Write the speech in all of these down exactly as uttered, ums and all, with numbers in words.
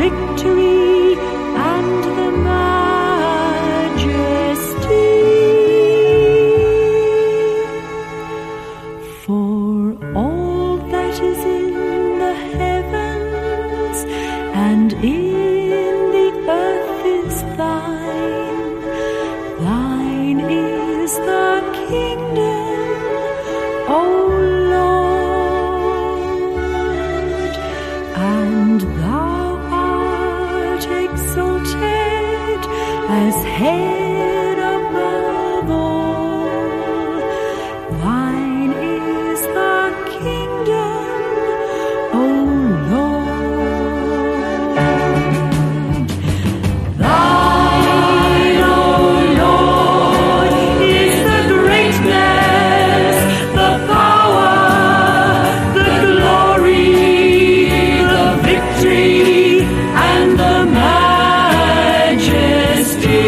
victory and the majesty. For all that is in the heavens and in the earth is thine. Thine is the kingdom, O Lord, and thou art exalted as head above all. Thine is the kingdom, O Lord. Thine, O Lord, is the greatness, the power, the glory, the victory, and the majesty.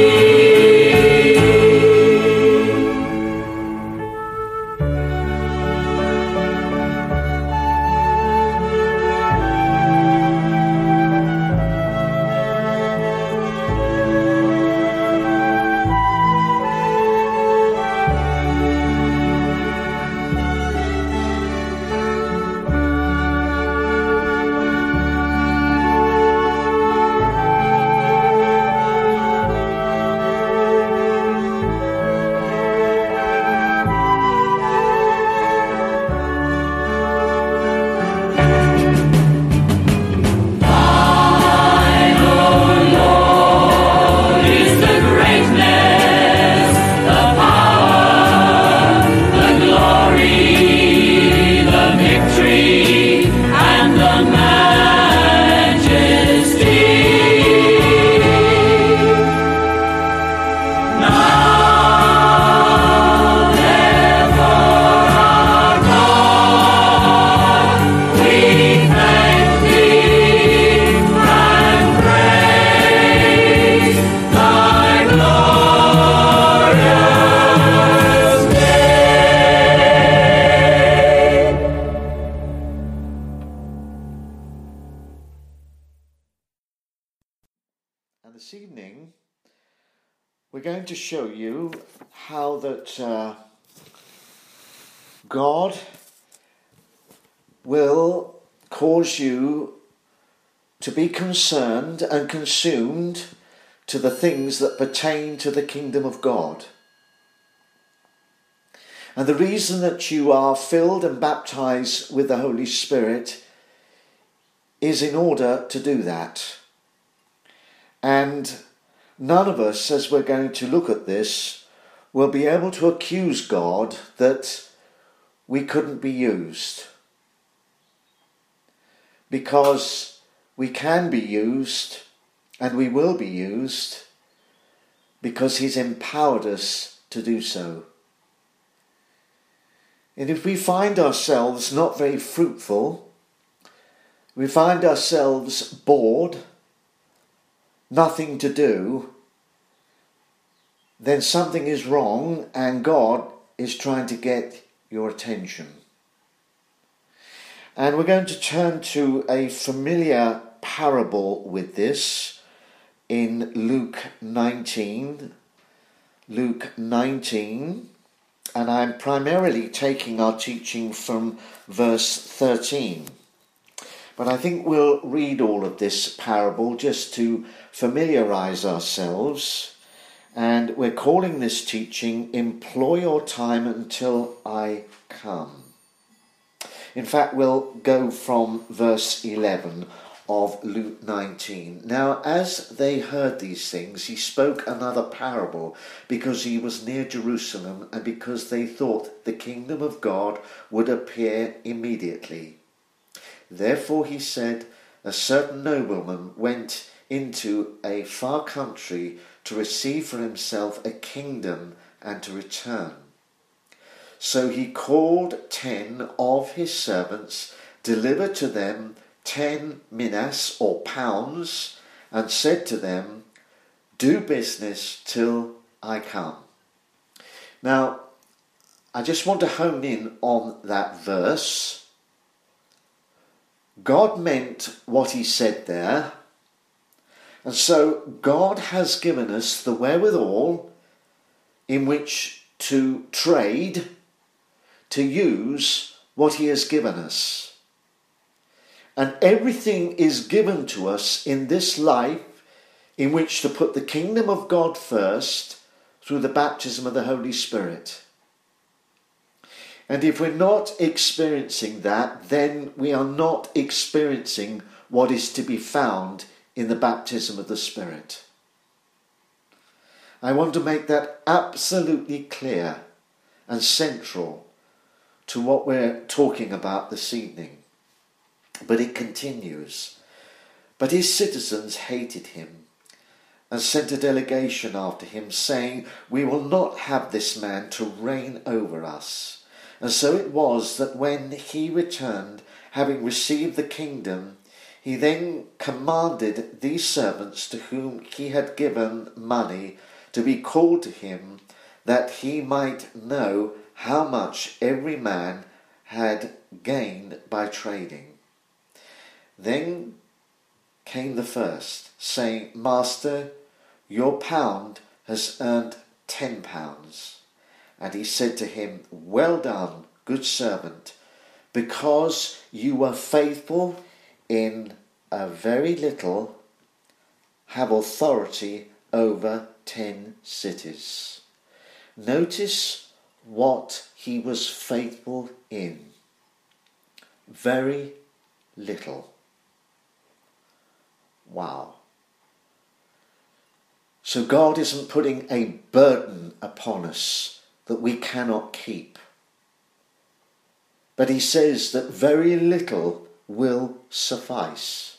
And this evening, we're going to show you how that uh, God will cause you to be concerned and consumed to the things that pertain to the kingdom of God. And the reason that you are filled and baptized with the Holy Spirit is in order to do that. And none of us, as we're going to look at this, will be able to accuse God that we couldn't be used. Because we can be used and we will be used because He's empowered us to do so. And if we find ourselves not very fruitful, we find ourselves bored, nothing to do, then something is wrong and God is trying to get your attention. And we're going to turn to a familiar parable with this in Luke nineteen. Luke nineteen. And I'm primarily taking our teaching from verse thirteen. But I think we'll read all of this parable just to familiarise ourselves. And we're calling this teaching, Employ Your Time Until I Come. In fact, we'll go from verse eleven of Luke nineteen. Now, as they heard these things, he spoke another parable, because he was near Jerusalem, and because they thought the kingdom of God would appear immediately. Therefore he said, a certain nobleman went into a far country to receive for himself a kingdom and to return. So he called ten of his servants, delivered to them ten minas or pounds, and said to them, do business till I come. Now, I just want to hone in on that verse. God meant what he said there, And so God has given us the wherewithal in which to trade, to use what he has given us. And everything is given to us in this life in which to put the kingdom of God first through the baptism of the Holy Spirit. And if we're not experiencing that, then we are not experiencing what is to be found in the baptism of the Spirit. I want to make that absolutely clear and central to what we're talking about this evening. But it continues. But his citizens hated him and sent a delegation after him, saying, "We will not have this man to reign over us." And so it was that when he returned, having received the kingdom, he then commanded these servants to whom he had given money to be called to him, that he might know how much every man had gained by trading. Then came the first, saying, "Master, your pound has earned ten pounds. And he said to him, "Well done, good servant, because you were faithful in a very little, have authority over ten cities." Notice what he was faithful in. Very little. Wow. So God isn't putting a burden upon us that we cannot keep. But he says that very little will suffice.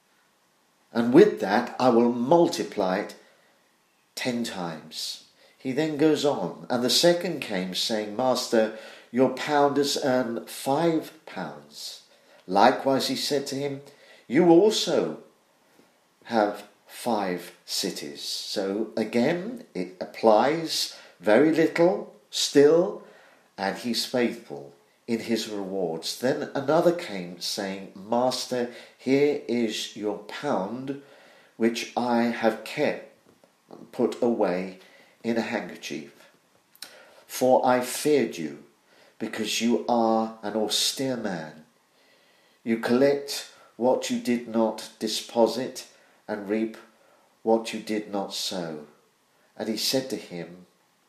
And with that, I will multiply it ten times. He then goes on. And the second came, saying, "Master, your pound has earned five pounds. Likewise, he said to him, you also have five cities." So again, it applies very little still, and he's faithful in his rewards. Then another came, saying, "Master, here is your pound, which I have kept and put away in a handkerchief. For I feared you, because you are an austere man. You collect what you did not deposit, and reap what you did not sow." And he said to him,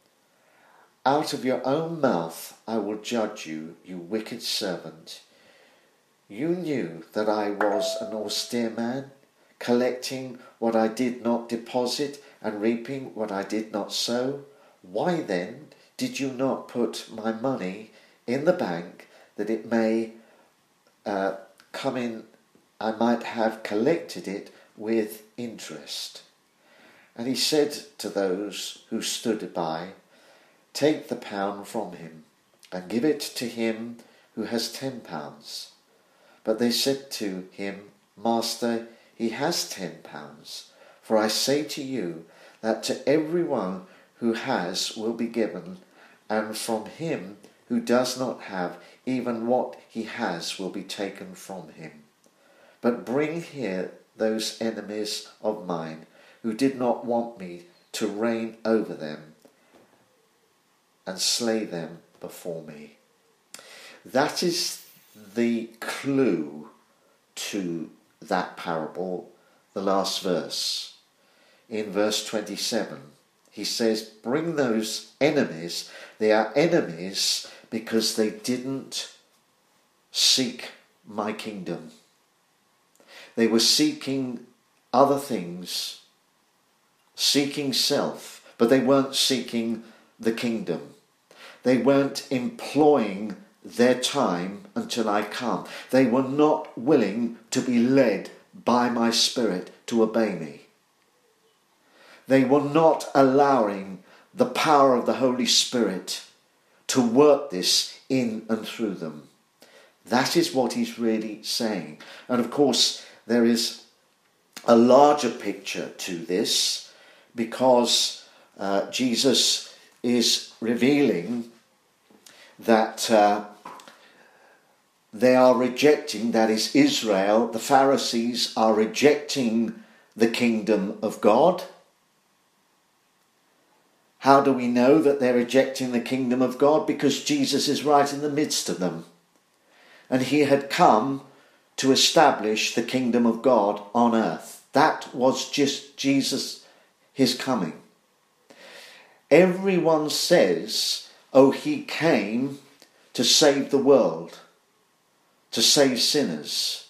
"Out of your own mouth I will judge you, you wicked servant. You knew that I was an austere man, collecting what I did not deposit and reaping what I did not sow. Why then did you not put my money in the bank, that it may uh, come in, I might have collected it with interest?" And he said to those who stood by, "Take the pound from him, and give it to him who has ten pounds. But they said to him, "Master, he has ten pounds. For I say to you that to everyone who has will be given, and from him who does not have, even what he has will be taken from him. But bring here those enemies of mine, who did not want me to reign over them, and slay them before me." That is the clue to that parable, the last verse. In verse twenty-seven, he says, "Bring those enemies." They are enemies because they didn't seek my kingdom. They were seeking other things, seeking self, but they weren't seeking the kingdom. They weren't employing their time until I come. They were not willing to be led by my Spirit to obey me. They were not allowing the power of the Holy Spirit to work this in and through them. That is what he's really saying. And of course, there is a larger picture to this, because uh, Jesus is revealing that uh, they are rejecting, that is Israel, the Pharisees are rejecting the kingdom of God. How do we know that they're rejecting the kingdom of God? Because Jesus is right in the midst of them. And he had come to establish the kingdom of God on earth. That was just Jesus, his coming. Everyone says, oh, he came to save the world, to save sinners.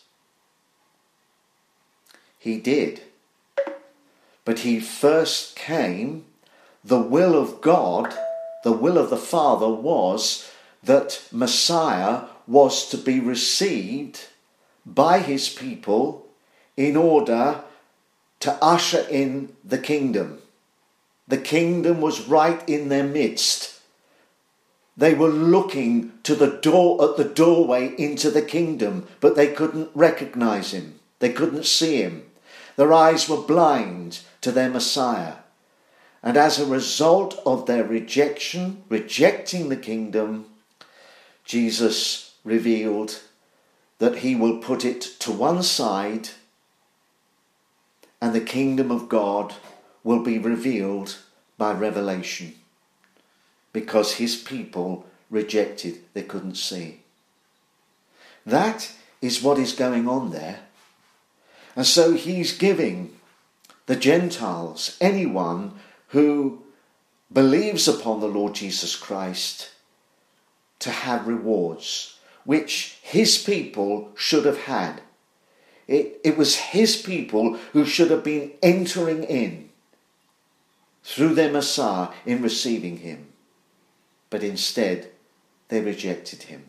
He did. But he first came, the will of God, the will of the Father was that Messiah was to be received by his people in order to usher in the kingdom. The kingdom was right in their midst. They were looking to the door at the doorway into the kingdom, but they couldn't recognize him. They couldn't see him. Their eyes were blind to their Messiah. And as a result of their rejection, rejecting the kingdom, Jesus revealed that he will put it to one side and the kingdom of God will be revealed by revelation, because his people rejected, they couldn't see. That is what is going on there. And so he's giving the Gentiles, anyone who believes upon the Lord Jesus Christ, to have rewards, which his people should have had. It, it was his people who should have been entering in through their Messiah in receiving him. But instead, they rejected him.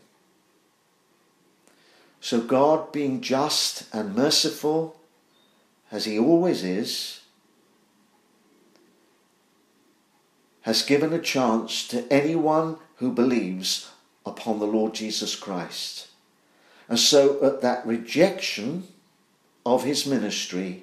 So God, being just and merciful, as he always is, has given a chance to anyone who believes upon the Lord Jesus Christ. And so at that rejection of his ministry,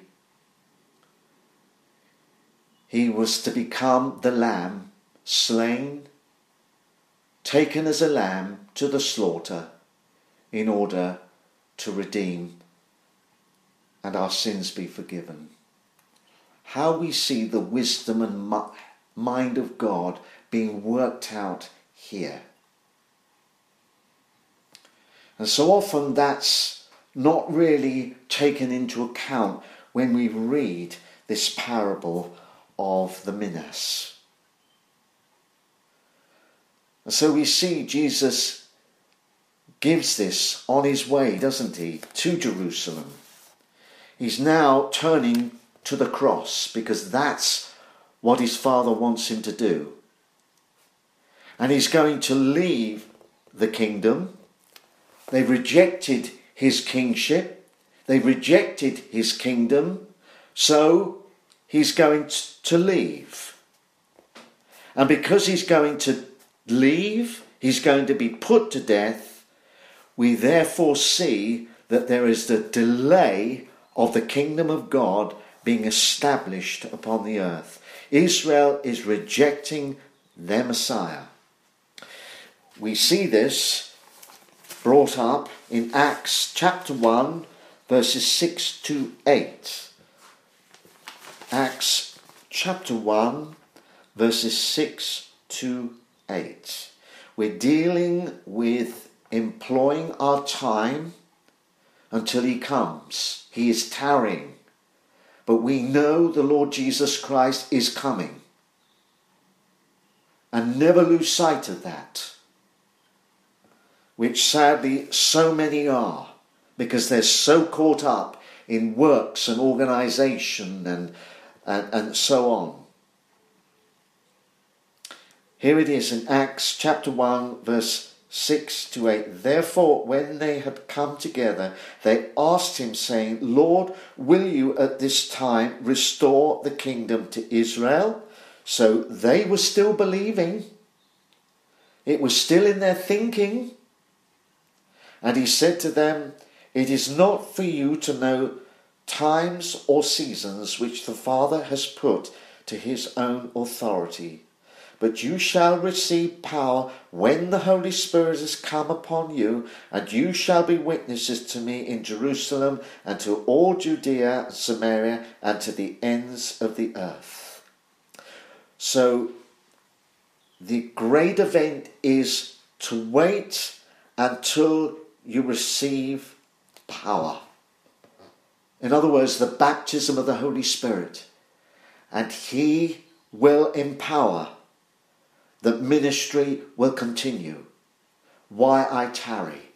he was to become the lamb, slain, taken as a lamb to the slaughter, in order to redeem and our sins be forgiven. How we see the wisdom and mind of God being worked out here. And so often that's not really taken into account when we read this parable of the minas. And so we see Jesus gives this on his way, doesn't he, to Jerusalem. He's now turning to the cross because that's what his Father wants him to do. And he's going to leave the kingdom. They've rejected his kingship. They've rejected his kingdom. So he's going to leave. And because he's going to leave, he's going to be put to death. We therefore see that there is the delay of the kingdom of God being established upon the earth. Israel is rejecting their Messiah. We see this brought up in Acts chapter one, verses six to eight. Acts chapter one, verses six to eight. We're dealing with employing our time until he comes. He is tarrying. But we know the Lord Jesus Christ is coming. And never lose sight of that. Which sadly so many are, because they're so caught up in works and organisation and, and, and so on. Here it is in Acts chapter one, verse six to eight. Therefore, when they had come together, they asked him, saying, Lord, will you at this time restore the kingdom to Israel? So they were still believing. It was still in their thinking. And he said to them, it is not for you to know times or seasons which the Father has put to his own authority, but you shall receive power when the Holy Spirit has come upon you, and you shall be witnesses to me in Jerusalem and to all Judea and Samaria and to the ends of the earth. So the great event is to wait until you receive power. In other words, the baptism of the Holy Spirit. And he will empower. The ministry will continue. Why I tarry.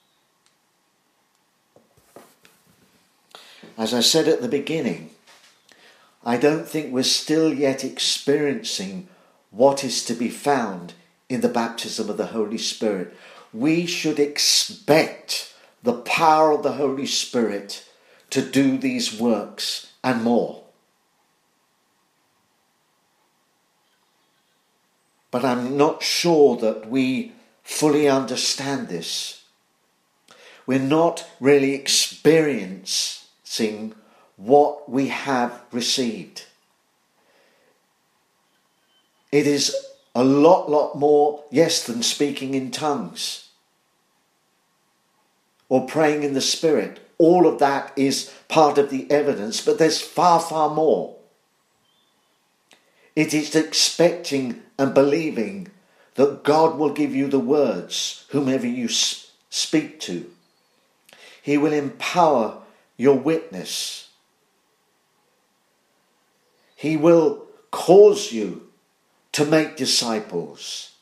As I said at the beginning, I don't think we're still yet experiencing what is to be found in the baptism of the Holy Spirit. We should expect the power of the Holy Spirit to do these works and more. But I'm not sure that we fully understand this. We're not really experiencing what we have received. It is a lot, lot more, yes, than speaking in tongues or praying in the Spirit. All of that is part of the evidence, but there's far, far more. It is expecting and believing that God will give you the words, whomever you speak to. He will empower your witness. He will cause you to make disciples.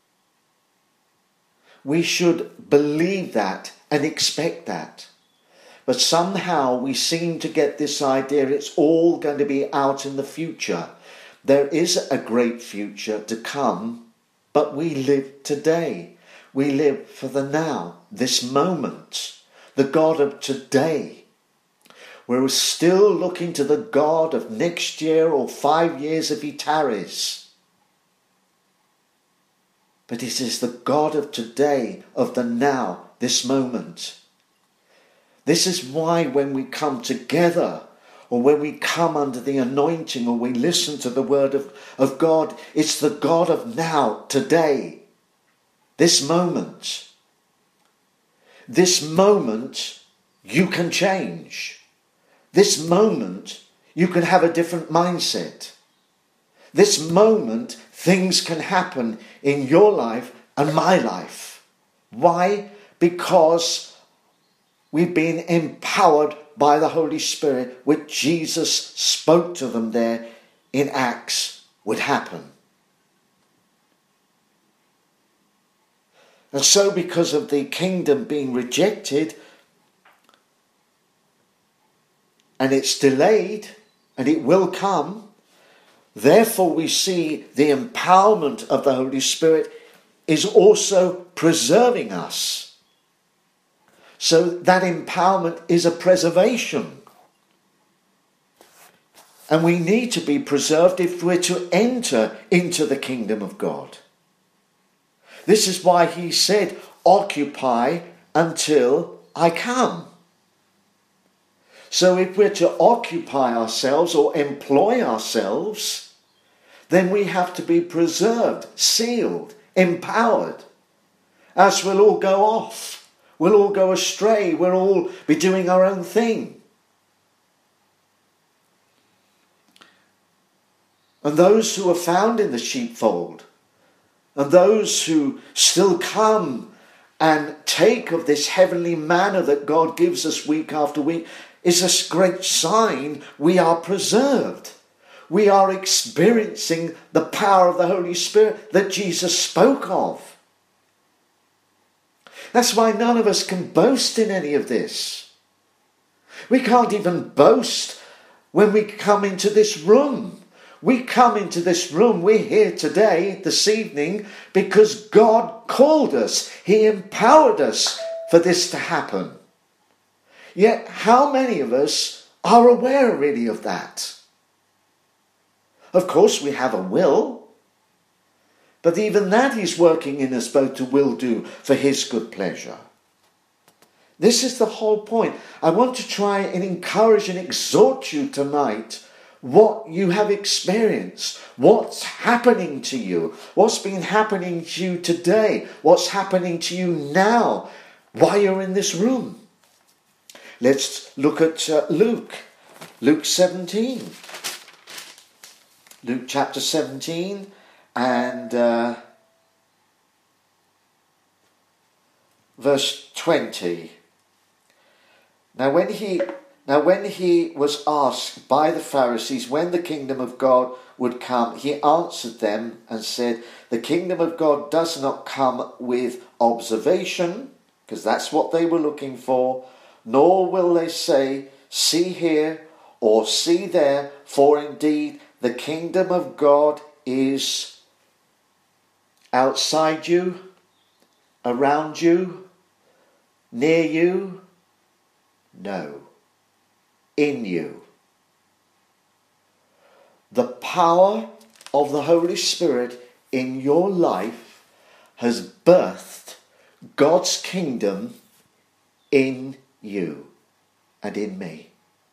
We should believe that and expect that. But somehow we seem to get this idea it's all going to be out in the future. There is a great future to come, but we live today. We live for the now, this moment, the God of today. We're still looking to the God of next year or five years if he tarries. But it is the God of today, of the now, this moment. This is why when we come together, or when we come under the anointing, or we listen to the word of, of God, it's the God of now, today, this moment. This moment you can change. This moment you can have a different mindset. This moment things can happen in your life and my life. Why? Because we've been empowered by the Holy Spirit, which Jesus spoke to them there in Acts would happen. And so because of the kingdom being rejected, and it's delayed, and it will come, therefore we see the empowerment of the Holy Spirit is also preserving us. So that empowerment is a preservation. And we need to be preserved if we're to enter into the kingdom of God. This is why he said, occupy until I come. So if we're to occupy ourselves or employ ourselves, then we have to be preserved, sealed, empowered. Else we'll all go off. We'll all go astray. We'll all be doing our own thing. And those who are found in the sheepfold, and those who still come and take of this heavenly manna that God gives us week after week, is a great sign we are preserved. We are experiencing the power of the Holy Spirit that Jesus spoke of. That's why none of us can boast in any of this. We can't even boast when we come into this room. We come into this room, we're here today, this evening, because God called us. He empowered us for this to happen. Yet how many of us are aware really of that? Of course we have a will, but even that he's working in us both to will do for his good pleasure. This is the whole point. I want to try and encourage and exhort you tonight what you have experienced, what's happening to you, what's been happening to you today, what's happening to you now while you're in this room. Let's look at uh, Luke, Luke seventeen. Luke chapter seventeen and uh, verse twenty. Now when he now when he was asked by the Pharisees when the kingdom of God would come, he answered them and said, the kingdom of God does not come with observation, because that's what they were looking for, nor will they say, see here or see there, for indeed the kingdom of God is outside you, around you, near you. No, in you. The power of the Holy Spirit in your life has birthed God's kingdom in you and in me.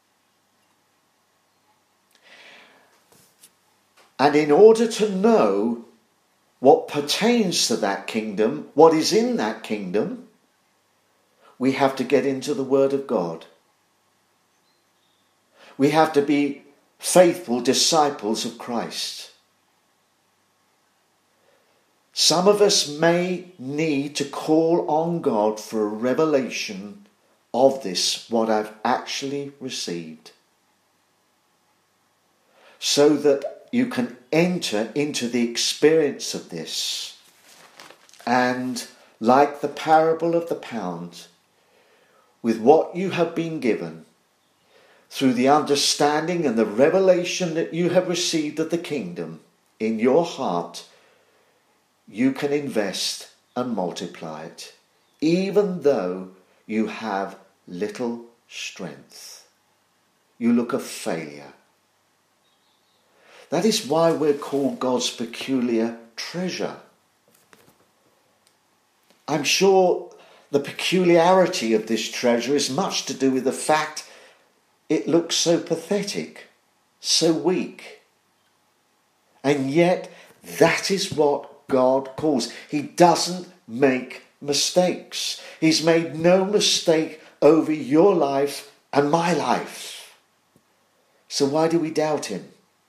And in order to know what pertains to that kingdom, what is in that kingdom, we have to get into the Word of God. We have to be faithful disciples of Christ. Some of us may need to call on God for a revelation of this, what I've actually received, so that you can enter into the experience of this. And like the parable of the pound, with what you have been given, through the understanding and the revelation that you have received of the kingdom in your heart, you can invest and multiply it, even though you have little strength. You look a failure. That is why we're called God's peculiar treasure. I'm sure the peculiarity of this treasure is much to do with the fact it looks so pathetic, so weak. And yet that is what God calls. He doesn't make mistakes. He's made no mistake over your life and my life. So why do we doubt him?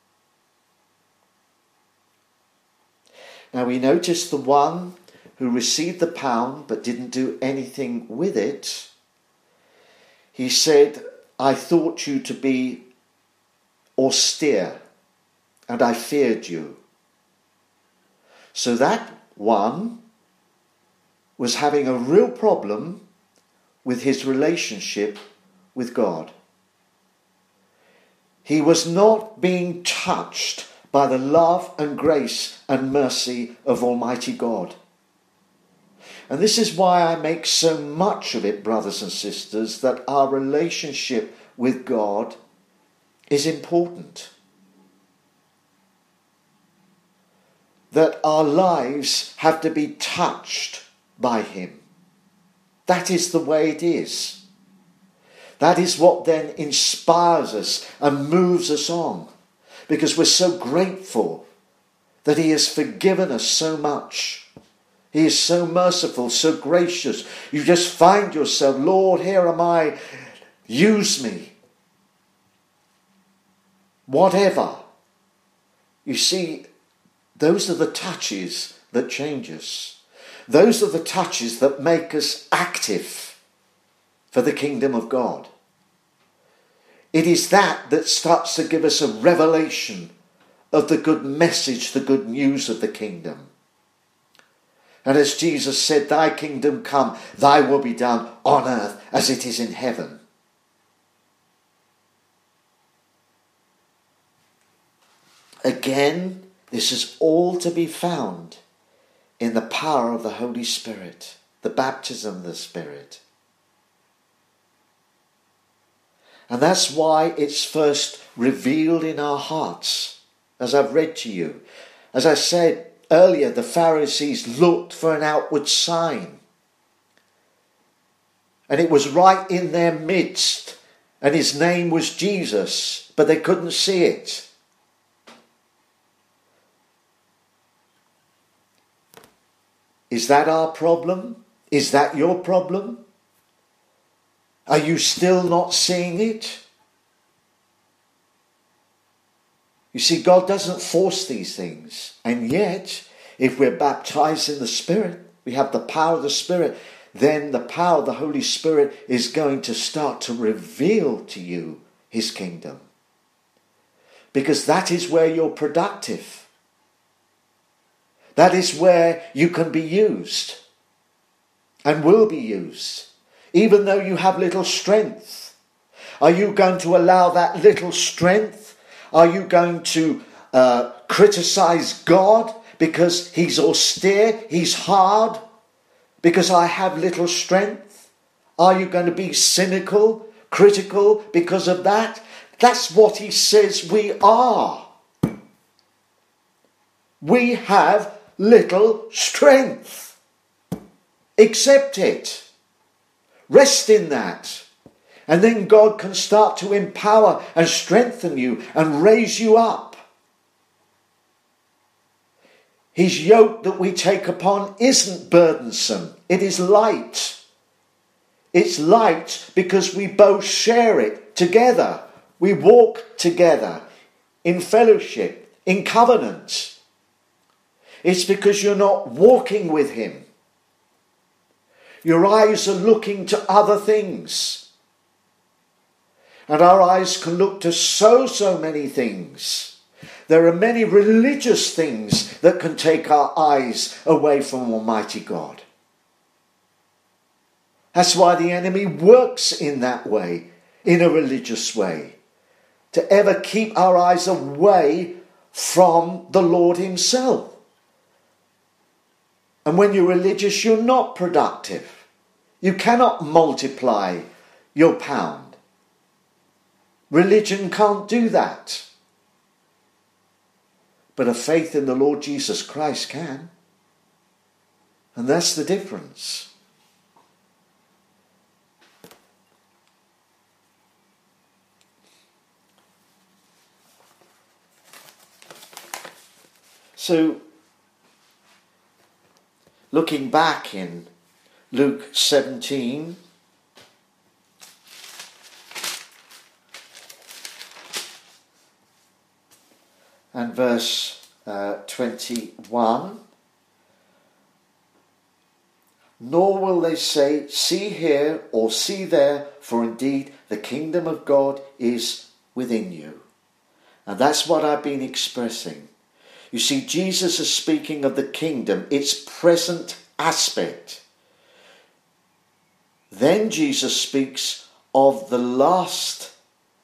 Now we notice the one who received the pound but didn't do anything with it. He said, I thought you to be austere, and I feared you. So that one was having a real problem with his relationship with God. He was not being touched by the love and grace and mercy of Almighty God. And this is why I make so much of it, brothers and sisters, that our relationship with God is important. That our lives have to be touched by him. That is the way it is. That is what then inspires us and moves us on, because we're so grateful that he has forgiven us so much. He is so merciful, so gracious. You just find yourself, Lord, here am I, use me. Whatever. You see, those are the touches that change us. Those are the touches that make us active for the kingdom of God. It is that that starts to give us a revelation of the good message, the good news of the kingdom. And as Jesus said, thy kingdom come, thy will be done on earth as it is in heaven. Again, this is all to be found in the power of the Holy Spirit, the baptism of the Spirit. And that's why it's first revealed in our hearts, as I've read to you. As I said earlier, the Pharisees looked for an outward sign. And it was right in their midst, And his name was Jesus, but they couldn't see it. Is that our problem? Is that your problem? Are you still not seeing it? You see, God doesn't force these things. And yet, if we're baptized in the Spirit, we have the power of the Spirit, then the power of the Holy Spirit is going to start to reveal to you his kingdom. Because that is where you're productive. That is where you can be used and will be used, even though you have little strength. Are you going to allow that little strength? Are you going to uh, criticize God because he's austere, he's hard, because I have little strength? Are you going to be cynical, critical because of that? That's what he says we are. We have little strength. Accept it. Rest in that. And then God can start to empower and strengthen you and raise you up. His yoke that we take upon isn't burdensome. It is light. It's light because we both share it together. We walk together in fellowship, in covenant. It's because you're not walking with him. Your eyes are looking to other things. And our eyes can look to so, so many things. There are many religious things that can take our eyes away from Almighty God. That's why the enemy works in that way, in a religious way, to ever keep our eyes away from the Lord himself. And when you're religious, you're not productive. You cannot multiply your pound. Religion can't do that. But a faith in the Lord Jesus Christ can. And that's the difference. So, looking back in Luke seventeen, and verse uh, twenty-one, nor will they say, see here or see there, for indeed the kingdom of God is within you. And that's what I've been expressing. You see, Jesus is speaking of the kingdom, its present aspect. Then Jesus speaks of the last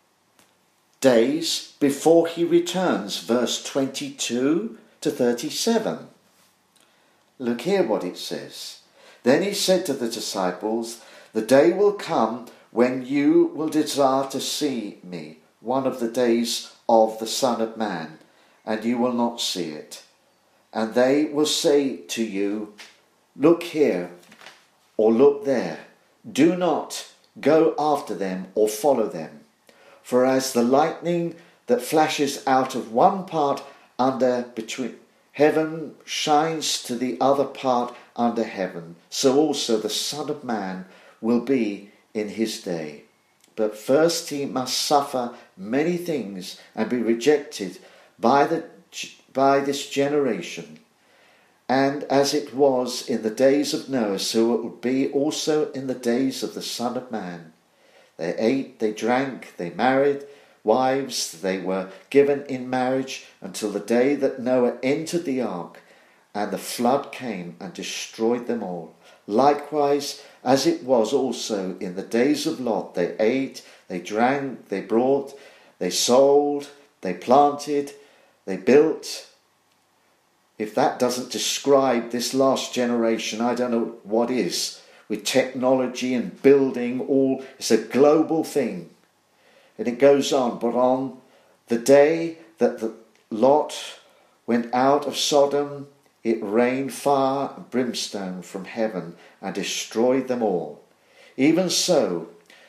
days before he returns, verse twenty-two to thirty-seven. Look here what it says. Then he said to the disciples, the day will come when you will desire to see me, one of the days of the Son of Man, and you will not see it. And they will say to you, look here, or look there. Do not go after them or follow them. For as the lightning that flashes out of one part under between heaven shines to the other part under heaven, so also the Son of Man will be in his day. But first he must suffer many things and be rejected by the by this generation. And as it was in the days of Noah, so it will be also in the days of the Son of Man. They ate, they drank, they married wives, they were given in marriage until the day that Noah entered the ark, and the flood came and destroyed them all. Likewise, as it was also in the days of Lot, they ate, they drank, they brought, they sold, they planted, they built. If that doesn't describe this last generation, I don't know what is. With technology and building, all, it's a global thing. And it goes on. But on the day that the Lot went out of Sodom, it rained fire and brimstone from heaven and destroyed them all. Even so,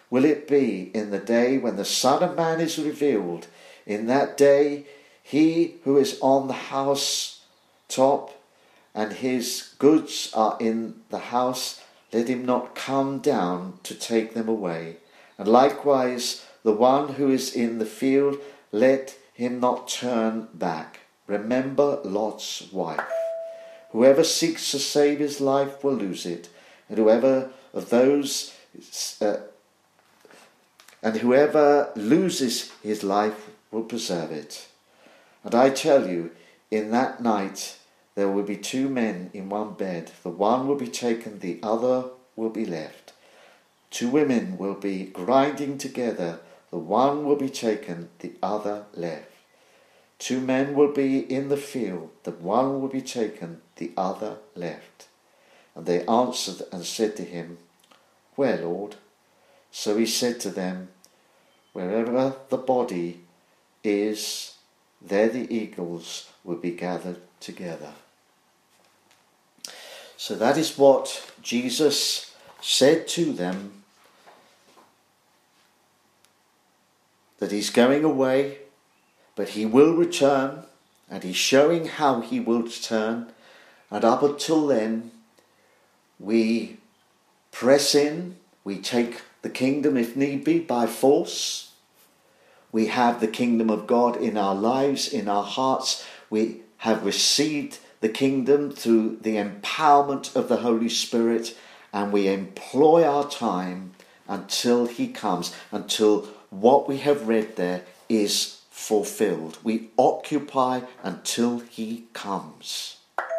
will it be in the day when the Son of Man is revealed. In that day, he who is on the house top and his goods are in the house, let him not come down to take them away. And likewise, the one who is in the field, let him not turn back. Remember Lot's wife. Whoever seeks to save his life will lose it, and whoever of those uh, and whoever loses his life will preserve it. And I tell you, in that night there will be two men in one bed. The one will be taken, the other will be left. Two women will be grinding together. The one will be taken, the other left. Two men will be in the field. The one will be taken, the other left. And they answered and said to him, Where, Lord? So he said to them, Wherever the body is, there the eagles will be gathered together. So that is what Jesus said to them, that he's going away, but he will return, and he's showing how he will return. And up until then, we press in, we take the kingdom if need be by force. We have the kingdom of God in our lives, in our hearts. We have received the kingdom through the empowerment of the Holy Spirit, and we employ our time until he comes, until what we have read there is fulfilled. We occupy until he comes.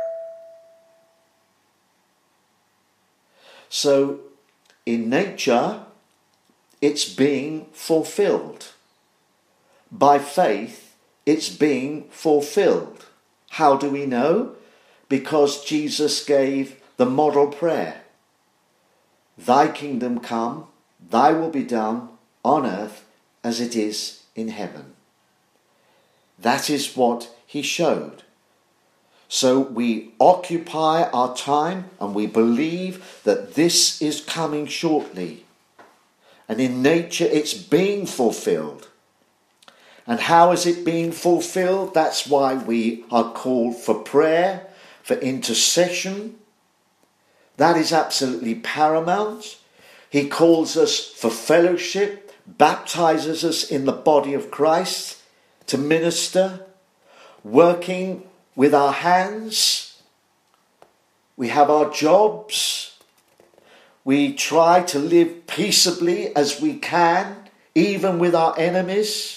So in nature, it's being fulfilled. By faith, it's being fulfilled. How do we know? Because Jesus gave the model prayer. Thy kingdom come, thy will be done on earth as it is in heaven. That is what he showed. So we occupy our time and we believe that this is coming shortly. And in nature it's being fulfilled. And how is it being fulfilled? That's why we are called for prayer, for intercession. That is absolutely paramount. He calls us for fellowship, baptizes us in the body of Christ to minister, working with our hands. We have our jobs. We try to live peaceably as we can, even with our enemies.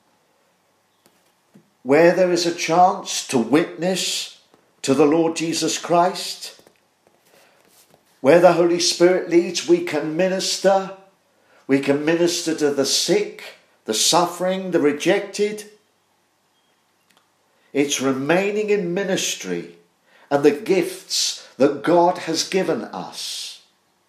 Where there is a chance to witness to the Lord Jesus Christ, where the Holy Spirit leads, we can minister. We can minister to the sick, the suffering, the rejected. It's remaining in ministry and the gifts that God has given us.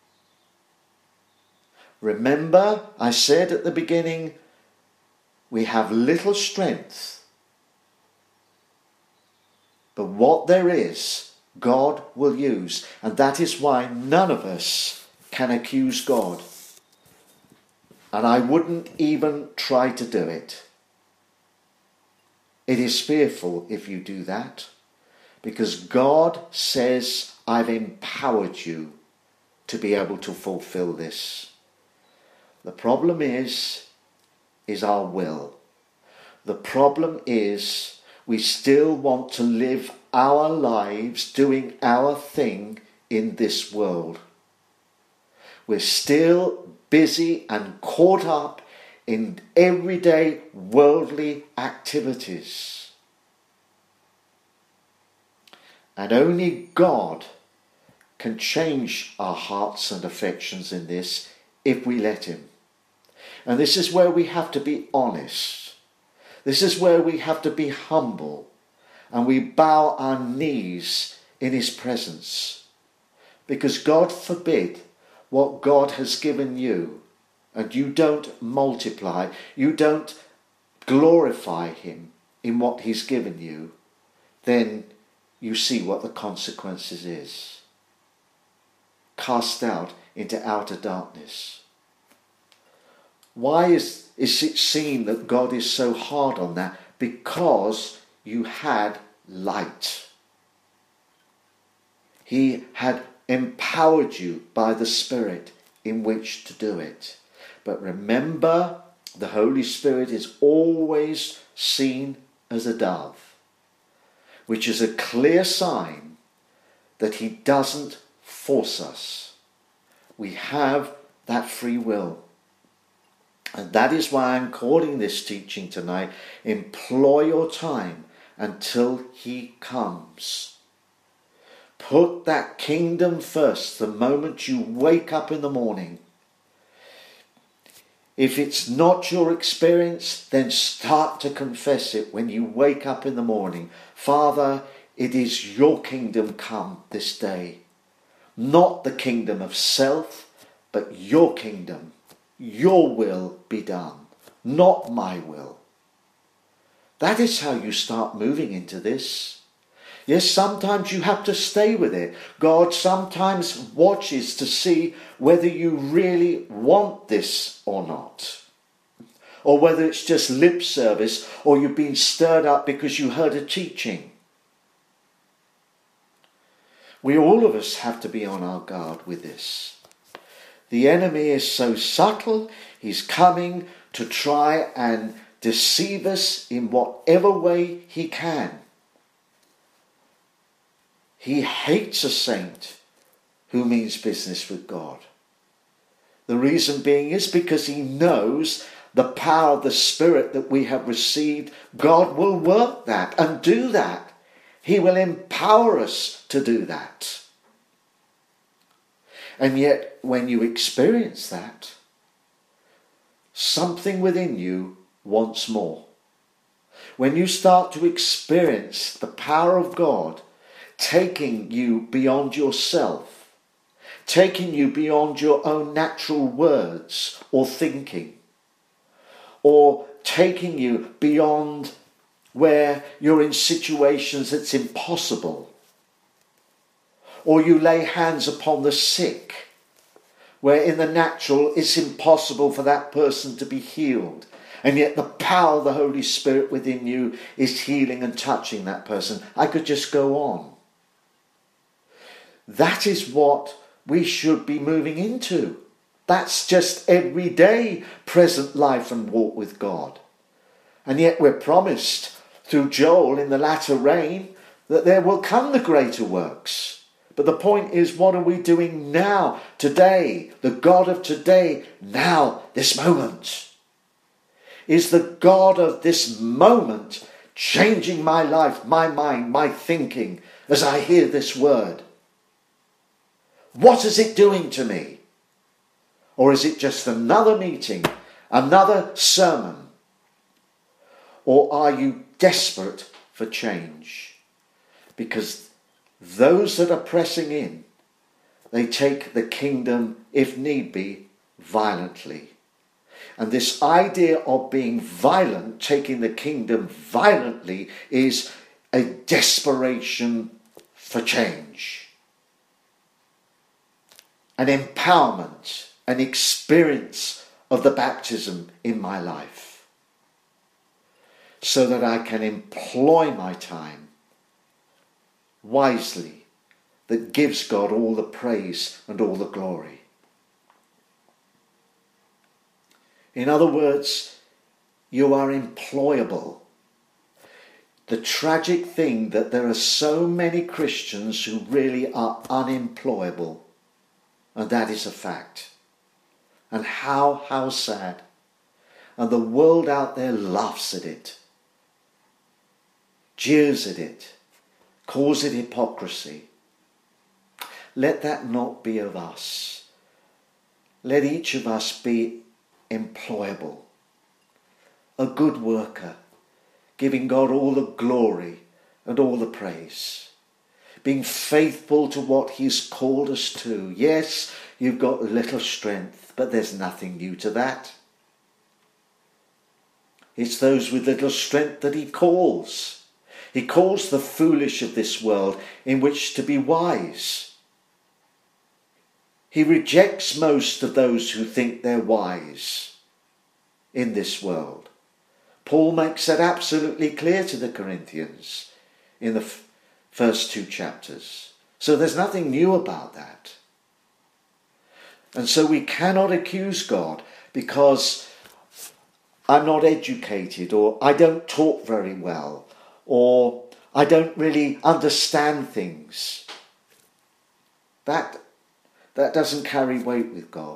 Remember, I said at the beginning, we have little strength. But what there is, God will use. And that is why none of us can accuse God. And I wouldn't even try to do it. It is fearful if you do that. Because God says, I've empowered you to be able to fulfill this. The problem is, is our will. The problem is, we still want to live our lives doing our thing in this world. We're still busy and caught up in everyday worldly activities. And only God can change our hearts and affections in this if we let him. And this is where we have to be honest. This is where we have to be humble and we bow our knees in his presence. Because God forbid what God has given you and you don't multiply, you don't glorify him in what he's given you, then you see what the consequences is. Cast out into outer darkness. Why is, is it seen that God is so hard on that? Because you had light. He had empowered you by the Spirit in which to do it. But remember, the Holy Spirit is always seen as a dove, which is a clear sign that he doesn't force us. We have that free will. And that is why I'm calling this teaching tonight, employ your time until he comes. Put that kingdom first the moment you wake up in the morning. If it's not your experience, then start to confess it when you wake up in the morning. Father, it is your kingdom come this day. Not the kingdom of self, but your kingdom. Your will be done, not my will. That is how you start moving into this. Yes, sometimes you have to stay with it. God sometimes watches to see whether you really want this or not. Or whether it's just lip service, or you've been stirred up because you heard a teaching. We all of us have to be on our guard with this. The enemy is so subtle, he's coming to try and deceive us in whatever way he can. He hates a saint who means business with God. The reason being is because he knows the power of the Spirit that we have received. God will work that and do that. He will empower us to do that. And yet, when you experience that, something within you wants more. When you start to experience the power of God taking you beyond yourself, taking you beyond your own natural words or thinking, or taking you beyond where you're in situations that's impossible, or you lay hands upon the sick, where in the natural it's impossible for that person to be healed. And yet the power of the Holy Spirit within you is healing and touching that person. I could just go on. That is what we should be moving into. That's just everyday present life and walk with God. And yet we're promised through Joel in the latter rain that there will come the greater works. But the point is, what are we doing now, today? The God of today, now, this moment. Is the God of this moment changing my life, my mind, my thinking as I hear this word? What is it doing to me? Or is it just another meeting, another sermon? Or are you desperate for change? Because those that are pressing in, they take the kingdom, if need be, violently. And this idea of being violent, taking the kingdom violently, is a desperation for change. An empowerment, an experience of the baptism in my life. So that I can employ my time wisely, that gives God all the praise and all the glory. In other words, you are employable. The tragic thing that there are so many Christians who really are unemployable, and that is a fact. And how, how sad. And the world out there laughs at it, jeers at it, calls it hypocrisy. Let that not be of us. Let each of us be employable, a good worker, giving God all the glory and all the praise, being faithful to what he's called us to. Yes, you've got little strength, but there's nothing new to that. It's those with little strength that he calls. He calls the foolish of this world in which to be wise. He rejects most of those who think they're wise. in this world. Paul makes that absolutely clear to the Corinthians in the f- first two chapters. So there's nothing new about that. And so we cannot accuse God because I'm not educated, or I don't talk very well, or I don't really understand things. That, that doesn't carry weight with God.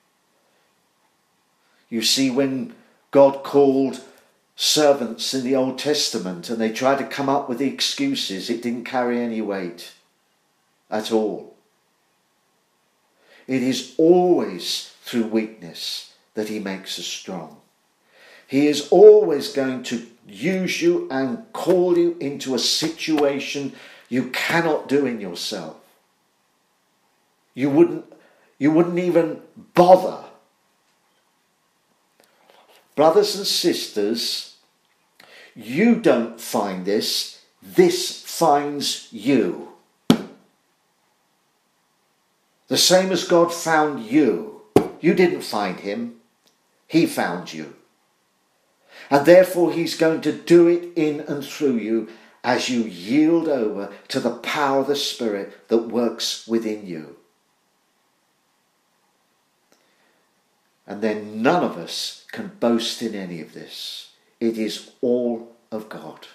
You see, when God called servants in the Old Testament and they tried to come up with the excuses, it didn't carry any weight at all. It is always through weakness that he makes us strong. He is always going to use you and call you into a situation you cannot do in yourself. You wouldn't, you wouldn't even bother. Brothers and sisters, you don't find this, this finds you. The same as God found you. You didn't find him, he found you. And therefore he's going to do it in and through you as you yield over to the power of the Spirit that works within you. And then none of us can boast in any of this. It is all of God.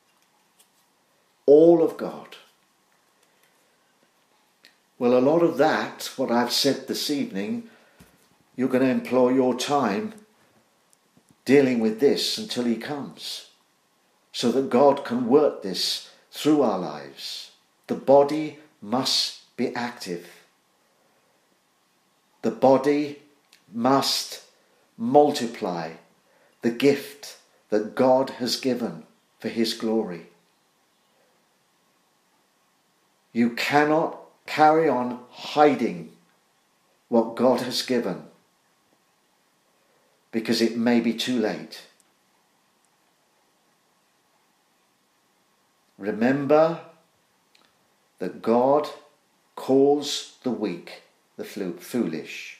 All of God. Well, a lot of that, what I've said this evening, you're going to employ your time dealing with this until he comes, so that God can work this through our lives. The body must be active. The body must multiply the gift that God has given for his glory. You cannot carry on hiding what God has given, because it may be too late. Remember that God calls the weak the foolish.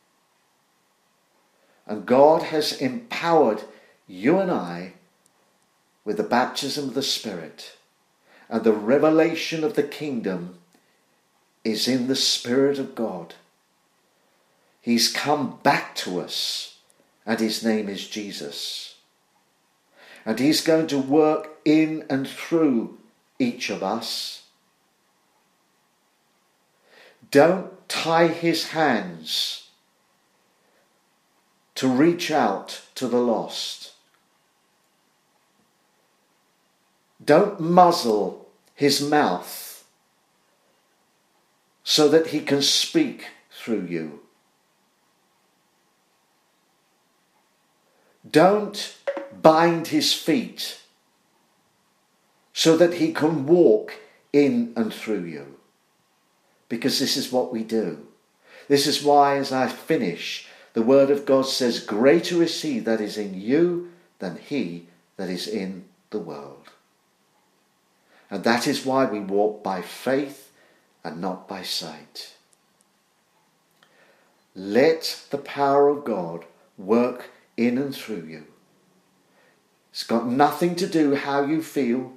And God has empowered you and I with the baptism of the Spirit. And the revelation of the kingdom is in the Spirit of God. He's come back to us, and his name is Jesus. And he's going to work in and through each of us. Don't tie his hands to reach out to the lost. Don't muzzle his mouth so that he can speak through you. Don't bind his feet so that he can walk in and through you. Because this is what we do. This is why, as I finish, the word of God says, greater is he that is in you than he that is in the world. And that is why we walk by faith and not by sight. Let the power of God work in and through you. It's got nothing to do how you feel.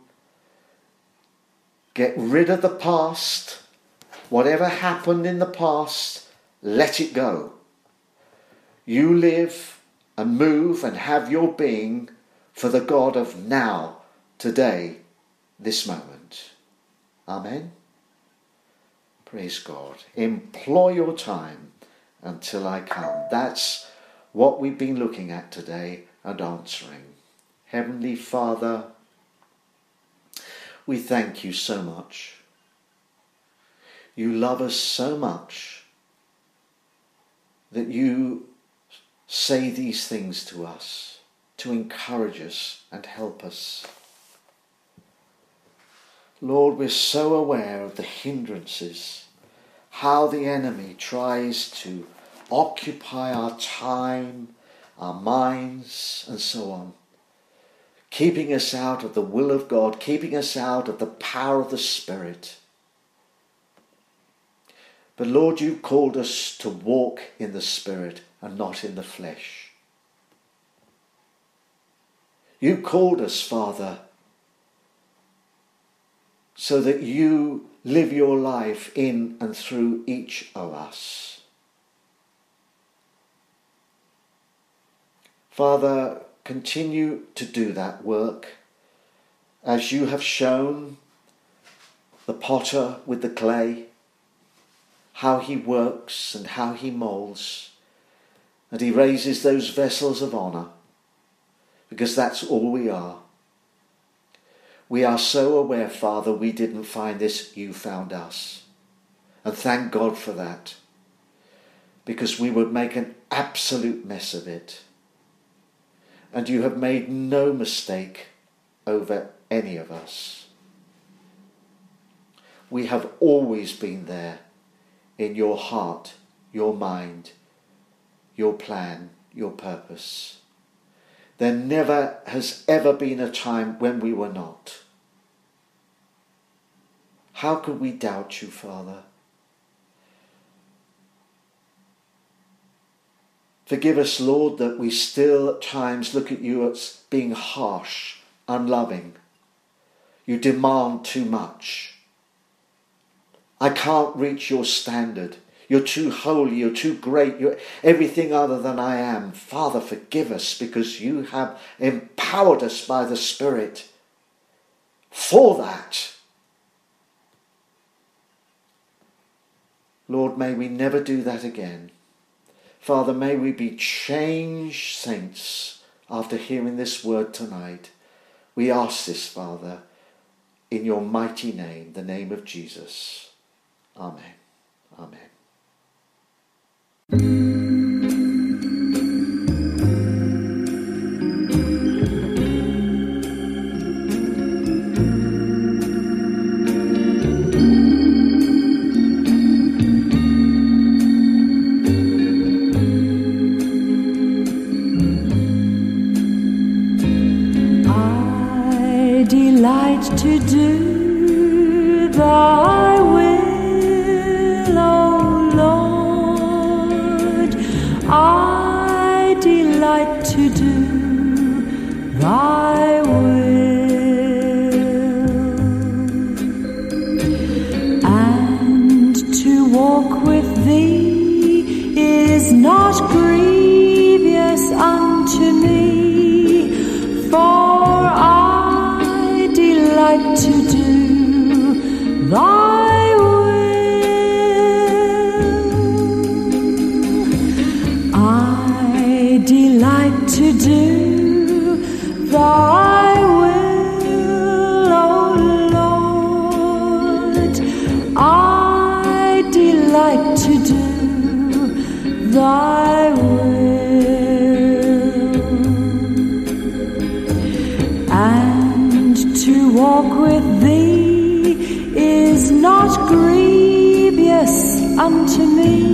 Get rid of the past. Whatever happened in the past, let it go. You live and move and have your being for the God of now, today, this moment. Amen. Praise God. Employ your time until I come. That's what we've been looking at today and answering. Heavenly Father, we thank you so much. You love us so much that you say these things to us to encourage us and help us. Lord, we're so aware of the hindrances, how the enemy tries to occupy our time, our minds, and so on, keeping us out of the will of God, keeping us out of the power of the Spirit. But Lord, you've called us to walk in the Spirit and not in the flesh. You called us, Father, so that you live your life in and through each of us. Father, continue to do that work as you have shown the potter with the clay, how he works and how he moulds, and he raises those vessels of honour, because that's all we are. We are so aware, Father, we didn't find this, you found us. And thank God for that, because we would make an absolute mess of it. And you have made no mistake over any of us. We have always been there in your heart, your mind, your plan, your purpose. There never has ever been a time when we were not. How could we doubt you, Father? Forgive us, Lord, that we still at times look at you as being harsh, unloving. You demand too much. I can't reach your standard. You're too holy, you're too great, you're everything other than I am. Father, forgive us, because you have empowered us by the Spirit for that. Lord, may we never do that again. Father, may we be changed saints after hearing this word tonight. We ask this, Father, in your mighty name, the name of Jesus. Amen. Amen. I delight to do thy will, O Lord. I delight to do thy will, and to walk with thee is not grievous unto me, for I delight to do thy will. I delight to do thy will, O Lord. I delight to do thy will, and to walk with thee is not grievous unto me,